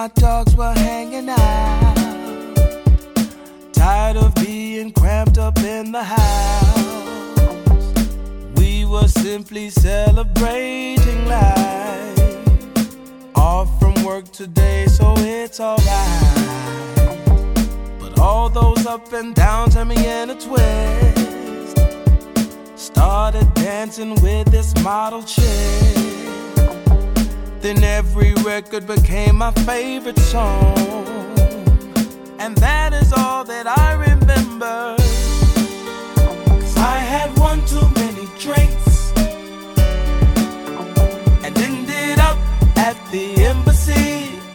my dogs were hanging out, tired of being cramped up in the house. We were simply celebrating life. Off from work today, so it's alright. But all those up and downs had me in a twist. Started dancing with this model chick. Then every record became my favorite song. And that is all that I remember. 'Cause I had one too many drinks and ended up at the embassy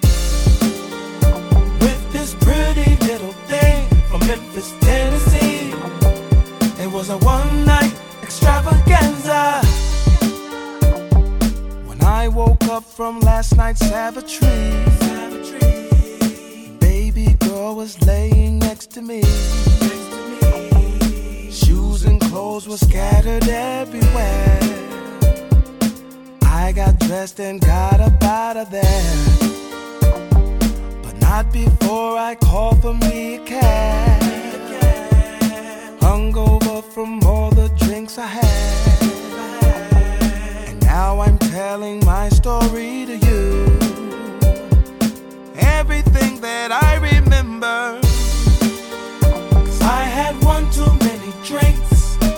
with this pretty little thing from Memphis, Tennessee. It was a one-night extravaganza. When I woke up from last night's savagery, baby girl was laying next to me. Shoes and clothes were scattered everywhere. I got dressed and got up out of there, but not before I called for me a cab. Hungover from all the drinks I had, and now I'm telling my story to you. Everything that I remember, 'cause I had one too many drinks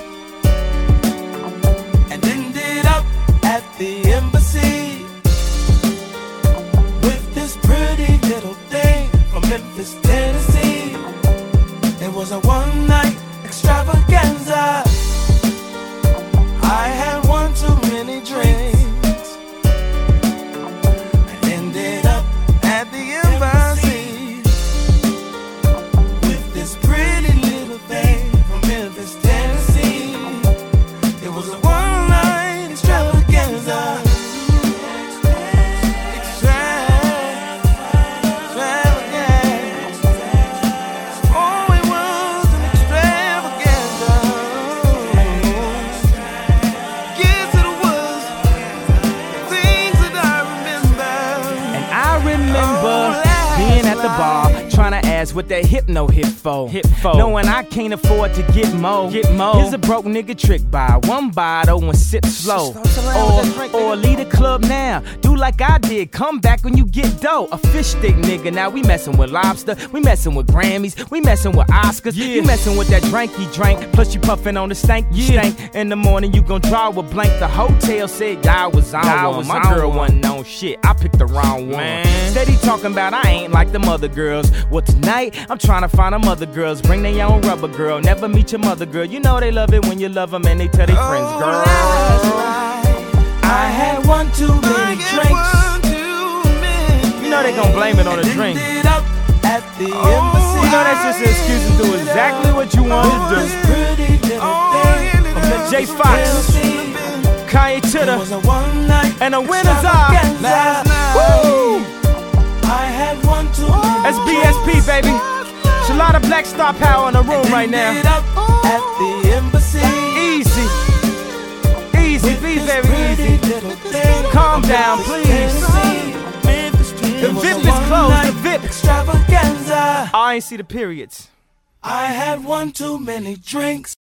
and ended up at the embassy with this pretty little thing from Memphis, Tennessee. It was a one-night extravaganza. I had one too many drinks and ended up at the embassy with this pretty little thing from Memphis, Tennessee. It was a one-night extravaganza. Being at the bar, trying to ask what that hypno hit for. Knowing I can't afford to get more. Here's a broke nigga trick, buy one bottle and sip slow. Or leave the club now, do like I did, come back when you get dough. A fish stick nigga, now we messing with lobster, we messing with Grammys, we messing with Oscars. You messing with that drink you drank, plus you puffing on the stank you stank. In the morning you gon' draw a blank. The hotel said y'all was on one. My girl wasn't on shit, I picked the wrong one. Steady talking about I ain't like them other girls. Well tonight, I'm trying to find them other girls. Bring their own rubber girl, never meet your mother girl. You know they love it when you love them and they tell their friends, girl. I had one too many drinks. You know they gon' blame it on the drink. Ended up at the embassy. You know that's just an excuse to do exactly what you want to do. J Fox, Kanye Titter, and the winners are Woo! I had one too many. That's BSP, baby. There's a lot of Black Star power in the room right now. At the embassy. Easy. Easy, be very easy. Calm down, please. The VIP is closed, the VIP. Extravaganza. I ain't see the periods. I had one too many drinks.